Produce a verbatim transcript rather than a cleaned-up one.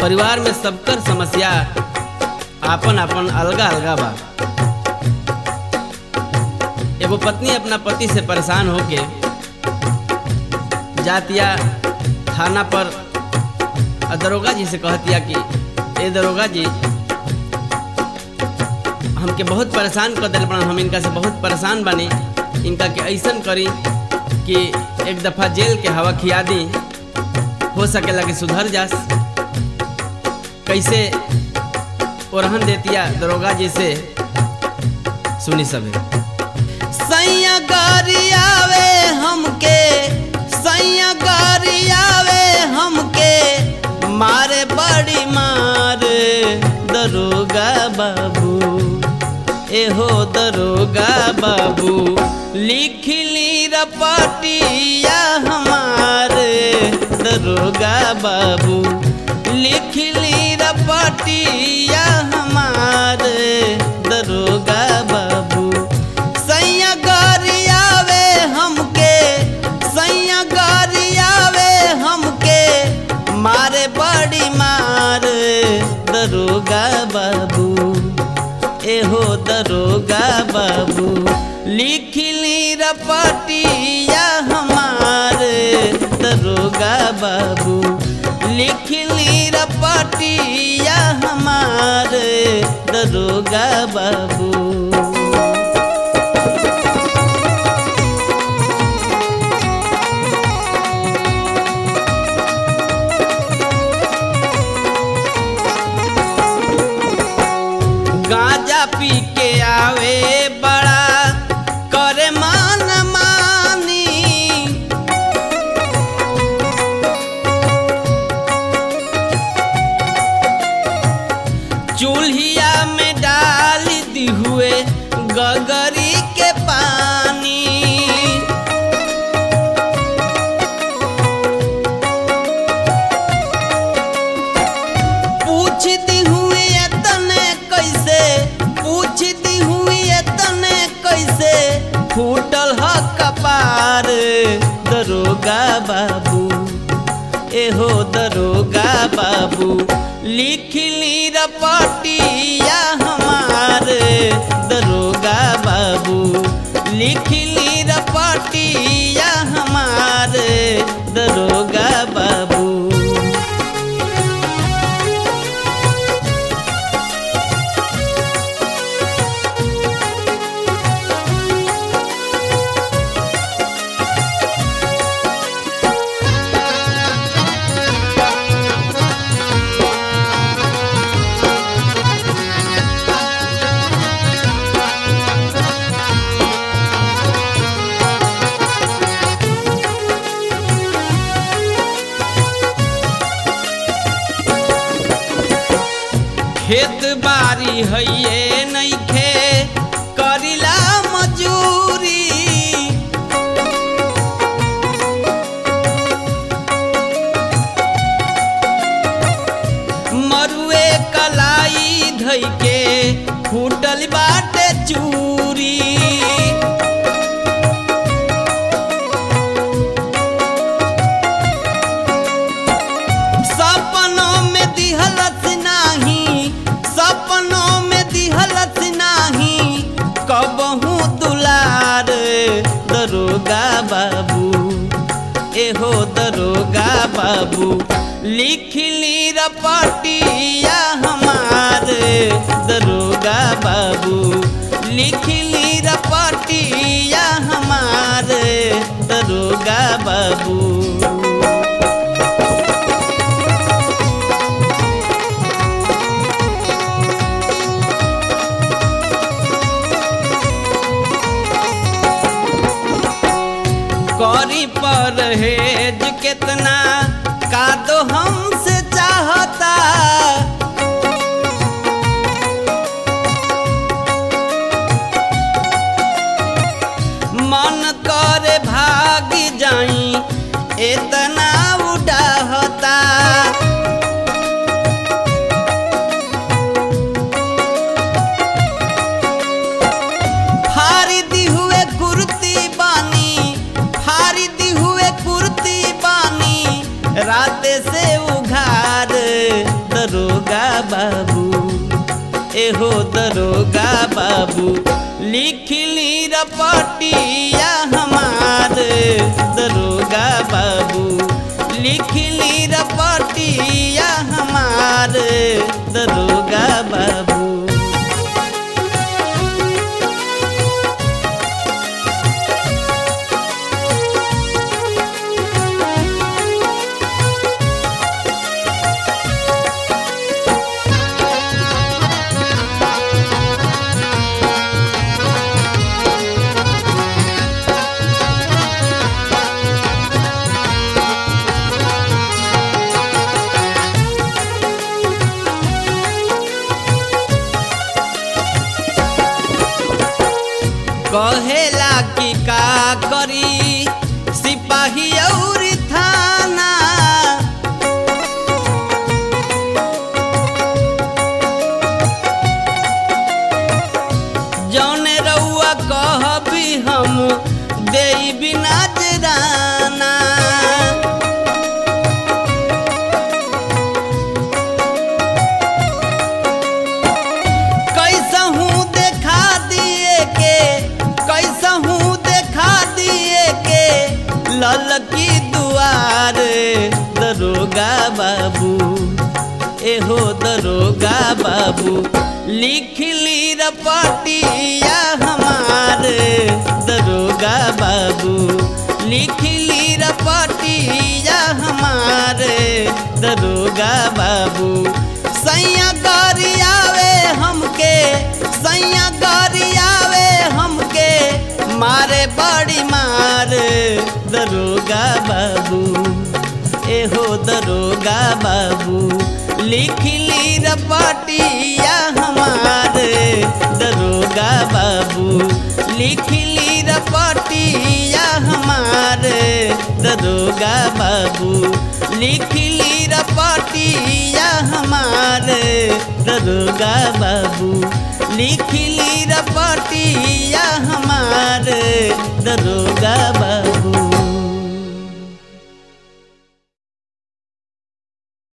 परिवार में सबकर समस्या आपन आपन अलगा अलगा बा। एगो पत्नी अपना पति से परेशान होके जातिया थाना पर, दरोगा जी से कहतिया कि ए दरोगा जी, हमके बहुत परेशान कर दिल, हम इनका से बहुत परेशान बानी, इनका के ऐसन करी कि एक दफ़ा जेल के हवा खिया दी, हो सकेला कि सुधर जास। कैसे ओरहन देतिया दरोगा जी से, सुनी सबे। सैया गारी आवे हमके, सैया गारी आवे हमके, मारे बड़ी मारे दरोगा बाबू, एहो दरोगा बाबू, लिख ली रपटिया हमारे दरोगा बाबू, लिख ली रपटिया हमारे दरोगा बाबू। सैया गारी आवे हमके, सैया गारी आवे हमके, मारे बड़ी मारे दरोगा बाबू, एहो दरोगा बाबू, लिख ली रपटिया हमारे दरोगा बाबू, लिख ली रपटिया हमारे दरोगा बाबू। गांजा पी के आवे बड़ा करे मान मानी, चूल्हिया में डाल दी हुए गगरी के पानी, पूछती हुई इतने कैसे, पूछती हुई इतने कैसे, फूटल ह कपार दरोगा बाबू, एहो दरोगा बाबू, लिख ली रपटिया हमारे दरोगा बाबू, लिख ली रपटिया हमारे दरोगा बाबू। खेत बारी हइये नइखे करिला मजूरी, मरुए कलाई धइ के फूटल बाटे चूरी, सपनों में दिहलत नाही, सपनों में दिहलत नाही, कबहू दुलार दरोगा बाबू, एहो दरोगा बाबू, लिख ली रपटिया हमारे दरोगा बाबू, लिख ली रपटिया हमारे दरोगा बाबू। करी परहेज कितना का तो हमसे चाहता, मन करे भागी जाई इतना उड़ाहता, फारी दी हुए कुर्ती बानी, फारी दी हुए कुर्ती बानी, रात से उघार बाबू एहो दरोगा बाबू लिखली रपटिया हमार दरोगा बाबू लिखली रपटिया हमार दरोगा बाबू। कहेला कि का करी सिपाही और थाना जौने रउआ कहबी हम देई बिना जराना। कैसहू देखा दिए के कैसहू देखा दिए के ललकी दुआर दरोगा बाबू एहो दरोगा बाबू लिखली रपटिया हमार दरोगा बाबू लिखली रपटिया हमार दरोगा बाबू। सैया गरियावे हमके सैया गरियावे हमके मारे बड़ी मार दरोगा बाबू एहो दरोगा बाबू लिखली रपटिया हमार दरोगा बाबू लिखली रपटिया हमार दरोगा बाबू लिखली रपटिया हमार दरोगा बाबू लिखली रपटिया हमार दरोगा बाबू।